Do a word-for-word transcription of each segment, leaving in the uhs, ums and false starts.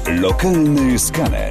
Lokalny skaner.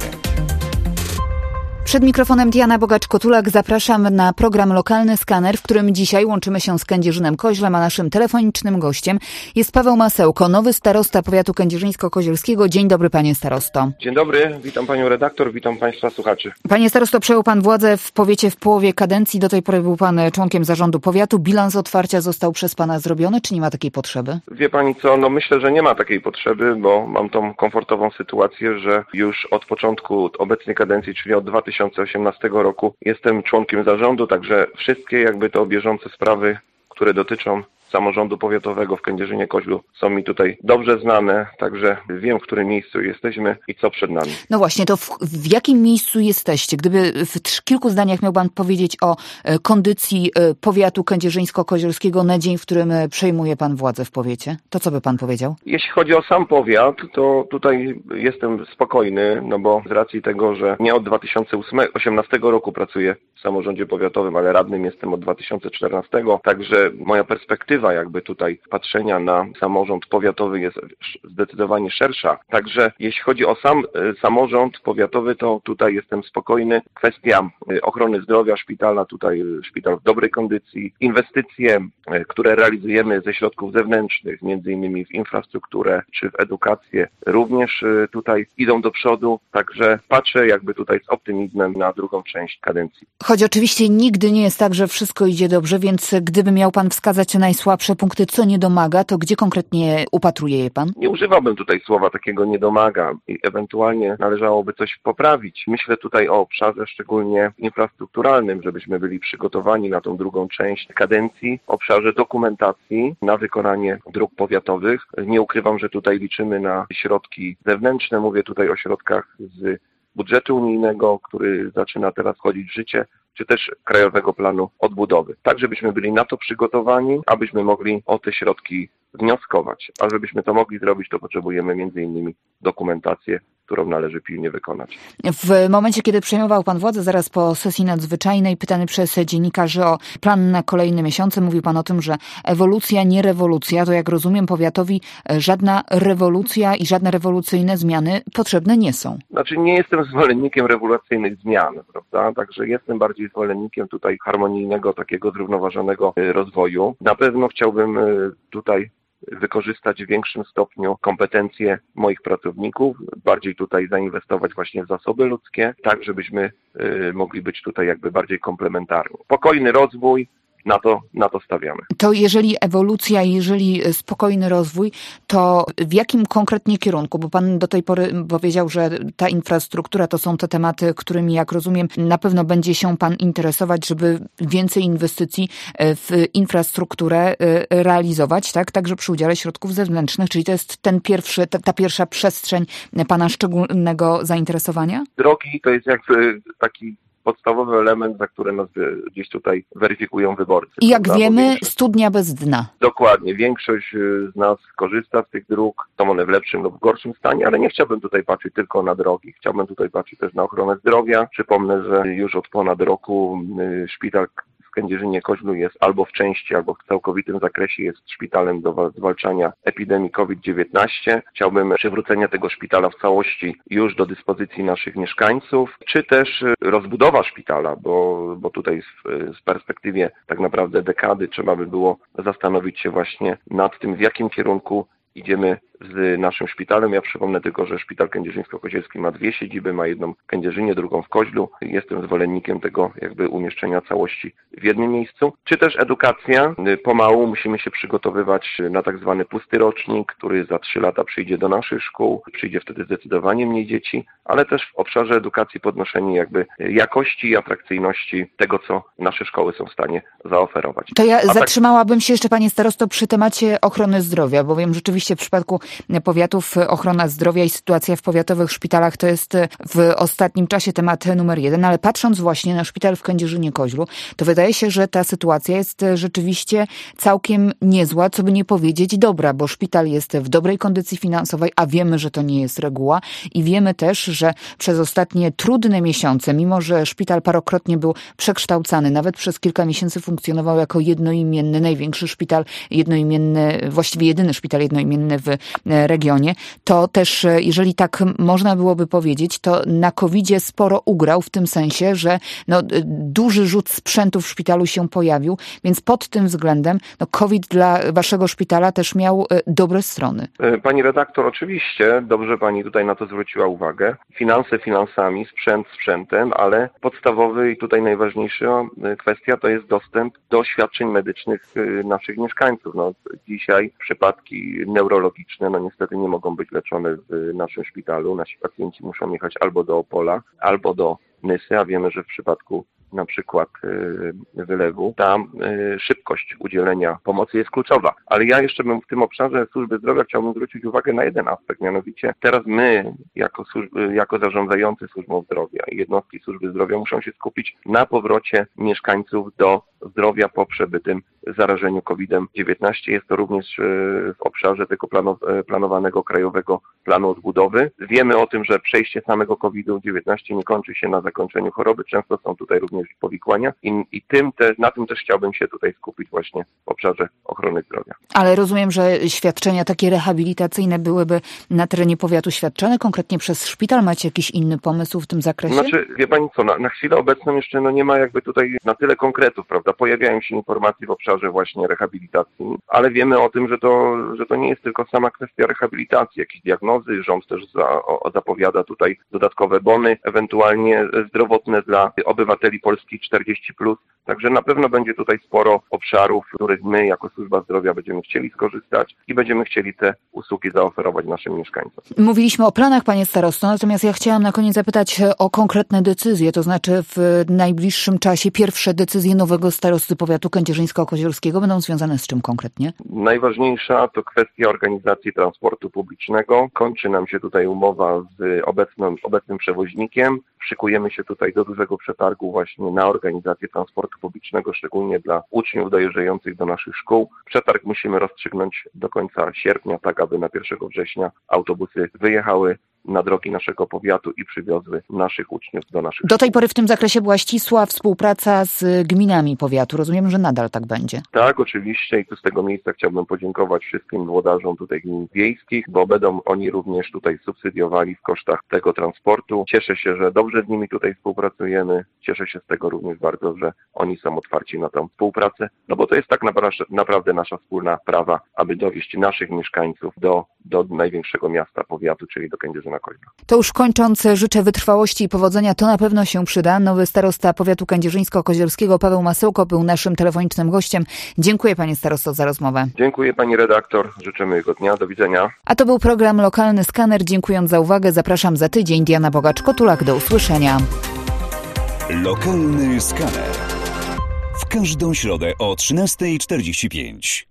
Przed mikrofonem Diana Bogacz-Kotulak. Zapraszam na program Lokalny Skaner, w którym dzisiaj łączymy się z Kędzierzynem-Koźlem, a naszym telefonicznym gościem jest Paweł Masełko, nowy starosta powiatu kędzierzyńsko-kozielskiego. Dzień dobry, panie starosto. Dzień dobry, witam panią redaktor, witam państwa słuchaczy. Panie starosto, przejął pan władzę w powiecie w połowie kadencji. Do tej pory był pan członkiem zarządu powiatu. Bilans otwarcia został przez pana zrobiony, czy nie ma takiej potrzeby? Wie pani co, no myślę, że nie ma takiej potrzeby, bo mam tą komfortową sytuację, że już od początku obecnej kadencji, czyli od dwa tysiące osiemnastego roku jestem członkiem zarządu, także wszystkie jakby to bieżące sprawy, które dotyczą samorządu powiatowego w Kędzierzynie-Koźlu są mi tutaj dobrze znane, także wiem, w którym miejscu jesteśmy i co przed nami. No właśnie, to w, w jakim miejscu jesteście? Gdyby w trz- kilku zdaniach miał pan powiedzieć o e, kondycji e, powiatu kędzierzyńsko-kozielskiego na dzień, w którym e, przejmuje pan władzę w powiecie, to co by pan powiedział? Jeśli chodzi o sam powiat, to tutaj jestem spokojny, no bo z racji tego, że nie od dwa tysiące osiemnastego roku pracuję w samorządzie powiatowym, ale radnym jestem od dwa tysiące czternastego, także moja perspektywa jakby tutaj patrzenia na samorząd powiatowy jest zdecydowanie szersza. Także jeśli chodzi o sam samorząd powiatowy, to tutaj jestem spokojny. Kwestia ochrony zdrowia szpitala, tutaj szpital w dobrej kondycji. Inwestycje, które realizujemy ze środków zewnętrznych, między innymi w infrastrukturę czy w edukację, również tutaj idą do przodu. Także patrzę jakby tutaj z optymizmem na drugą część kadencji. Choć oczywiście nigdy nie jest tak, że wszystko idzie dobrze, więc gdyby miał pan wskazać najsłabsze słabsze punkty, co nie domaga, to gdzie konkretnie upatruje je pan? Nie używałbym tutaj słowa takiego nie domaga i ewentualnie należałoby coś poprawić. Myślę tutaj o obszarze szczególnie infrastrukturalnym, żebyśmy byli przygotowani na tą drugą część kadencji, obszarze dokumentacji na wykonanie dróg powiatowych. Nie ukrywam, że tutaj liczymy na środki zewnętrzne, mówię tutaj o środkach z budżetu unijnego, który zaczyna teraz wchodzić w życie, czy też Krajowego Planu Odbudowy. Tak, żebyśmy byli na to przygotowani, abyśmy mogli o te środki wnioskować. A żebyśmy to mogli zrobić, to potrzebujemy między innymi dokumentację, którą należy pilnie wykonać. W momencie, kiedy przejmował pan władzę, zaraz po sesji nadzwyczajnej, pytany przez dziennikarzy o plan na kolejne miesiące, mówił pan o tym, że ewolucja, nie rewolucja. To jak rozumiem, powiatowi żadna rewolucja i żadne rewolucyjne zmiany potrzebne nie są. Znaczy nie jestem zwolennikiem rewolucyjnych zmian, prawda? Także jestem bardziej zwolennikiem tutaj harmonijnego, takiego zrównoważonego rozwoju. Na pewno chciałbym tutaj wykorzystać w większym stopniu kompetencje moich pracowników, bardziej tutaj zainwestować właśnie w zasoby ludzkie, tak żebyśmy y, mogli być tutaj jakby bardziej komplementarni. Spokojny rozwój, na to, na to stawiamy. To jeżeli ewolucja, jeżeli spokojny rozwój, to w jakim konkretnie kierunku? Bo pan do tej pory powiedział, że ta infrastruktura to są te tematy, którymi, jak rozumiem, na pewno będzie się pan interesować, żeby więcej inwestycji w infrastrukturę realizować, tak? Także przy udziale środków zewnętrznych, czyli to jest ten pierwszy, ta, ta pierwsza przestrzeń pana szczególnego zainteresowania? Drogi to jest jakby taki podstawowy element, za który nas gdzieś tutaj weryfikują wyborcy. I jak prawda? Wiemy, studnia bez dna. Dokładnie. Większość z nas korzysta z tych dróg. Są one w lepszym lub gorszym stanie, ale nie chciałbym tutaj patrzeć tylko na drogi. Chciałbym tutaj patrzeć też na ochronę zdrowia. Przypomnę, że już od ponad roku szpital w Kędzierzynie-Koźlu jest albo w części, albo w całkowitym zakresie jest szpitalem do zwalczania epidemii kowid dziewiętnaście. Chciałbym przywrócenia tego szpitala w całości już do dyspozycji naszych mieszkańców, czy też rozbudowa szpitala, bo, bo tutaj w, z perspektywie tak naprawdę dekady trzeba by było zastanowić się właśnie nad tym, w jakim kierunku idziemy z naszym szpitalem. Ja przypomnę tylko, że szpital kędzierzyńsko-kozielski ma dwie siedziby, ma jedną w Kędzierzynie, drugą w Koźlu. Jestem zwolennikiem tego jakby umieszczenia całości w jednym miejscu. Czy też edukacja. Pomału musimy się przygotowywać na tak zwany pusty rocznik, który za trzy lata przyjdzie do naszych szkół. Przyjdzie wtedy zdecydowanie mniej dzieci, ale też w obszarze edukacji podnoszenie jakby jakości i atrakcyjności tego, co nasze szkoły są w stanie zaoferować. To ja A zatrzymałabym tak... się jeszcze, panie starosto, przy temacie ochrony zdrowia, bowiem rzeczywiście w przypadku powiatów ochrona zdrowia i sytuacja w powiatowych szpitalach to jest w ostatnim czasie temat numer jeden, ale patrząc właśnie na szpital w Kędzierzynie-Koźlu, to wydaje się, że ta sytuacja jest rzeczywiście całkiem niezła, co by nie powiedzieć dobra, bo szpital jest w dobrej kondycji finansowej, a wiemy, że to nie jest reguła i wiemy też, że przez ostatnie trudne miesiące, mimo że szpital parokrotnie był przekształcany, nawet przez kilka miesięcy funkcjonował jako jednoimienny, największy szpital jednoimienny, właściwie jedyny szpital jednoimienny w regionie, to też, jeżeli tak można byłoby powiedzieć, to na kowidzie sporo ugrał w tym sensie, że no, duży rzut sprzętu w szpitalu się pojawił, więc pod tym względem no, COVID dla waszego szpitala też miał dobre strony. Pani redaktor, oczywiście, dobrze pani tutaj na to zwróciła uwagę. Finanse finansami, sprzęt sprzętem, ale podstawowy i tutaj najważniejsza kwestia to jest dostęp do świadczeń medycznych naszych mieszkańców. No, dzisiaj przypadki neurologiczne no niestety nie mogą być leczone w naszym szpitalu. Nasi pacjenci muszą jechać albo do Opola, albo do Nysy, a wiemy, że w przypadku na przykład wylewu, ta szybkość udzielenia pomocy jest kluczowa. Ale ja jeszcze bym w tym obszarze służby zdrowia chciałbym zwrócić uwagę na jeden aspekt, mianowicie teraz my, jako, służby, jako zarządzający służbą zdrowia i jednostki służby zdrowia muszą się skupić na powrocie mieszkańców do zdrowia po przebytym zarażeniu kowidem dziewiętnaście. Jest to również w obszarze tego planowanego krajowego planu odbudowy. Wiemy o tym, że przejście samego kowidu dziewiętnaście nie kończy się na zakończeniu choroby. Często są tutaj również powikłania i, i tym te, na tym też chciałbym się tutaj skupić właśnie w obszarze ochrony zdrowia. Ale rozumiem, że świadczenia takie rehabilitacyjne byłyby na terenie powiatu świadczone konkretnie przez szpital. Macie jakiś inny pomysł w tym zakresie? Znaczy, wie pani co, na, na chwilę obecną jeszcze no nie ma jakby tutaj na tyle konkretów, prawda? Pojawiają się informacje w obszarze właśnie rehabilitacji, ale wiemy o tym, że to, że to nie jest tylko sama kwestia rehabilitacji, jakieś diagnozy. Rząd też za, o, zapowiada tutaj dodatkowe bony, ewentualnie zdrowotne dla obywateli Polski czterdzieści plus. Także na pewno będzie tutaj sporo obszarów, w których my jako służba zdrowia będziemy chcieli skorzystać i będziemy chcieli te usługi zaoferować naszym mieszkańcom. Mówiliśmy o planach, panie starosto, natomiast ja chciałam na koniec zapytać o konkretne decyzje, to znaczy w najbliższym czasie pierwsze decyzje nowego starosty powiatu kędzierzyńsko-koziorskiego będą związane z czym konkretnie? Najważniejsza to kwestia organizacji transportu publicznego. Kończy nam się tutaj umowa z obecnym, obecnym przewoźnikiem. Szykujemy się tutaj do dużego przetargu właśnie na organizację transportu publicznego, szczególnie dla uczniów dojeżdżających do naszych szkół. Przetarg musimy rozstrzygnąć do końca sierpnia, tak aby na pierwszego września autobusy wyjechały na drogi naszego powiatu i przywiozły naszych uczniów do naszych Do tej szkół. pory w tym zakresie była ścisła współpraca z gminami powiatu. Rozumiem, że nadal tak będzie. Tak, oczywiście i tu z tego miejsca chciałbym podziękować wszystkim włodarzom tutaj gmin wiejskich, bo będą oni również tutaj subsydiowali w kosztach tego transportu. Cieszę się, że dobrze z nimi tutaj współpracujemy. Cieszę się z tego również bardzo, że oni są otwarci na tę współpracę, no bo to jest tak naprawdę nasza wspólna sprawa, aby dowieść naszych mieszkańców do, do największego miasta powiatu, czyli do Kędzierzyna. To już kończąc, życzę wytrwałości i powodzenia, to na pewno się przyda. Nowy starosta powiatu kędzierzyńsko-koziorskiego Paweł Masełko był naszym telefonicznym gościem. Dziękuję panie starosto za rozmowę. Dziękuję pani redaktor, życzę miłego dnia, do widzenia. A to był program Lokalny Skaner. Dziękując za uwagę, zapraszam za tydzień. Diana Bogacz-Kotulak, do usłyszenia. Lokalny Skaner. W każdą środę o trzynasta czterdzieści pięć.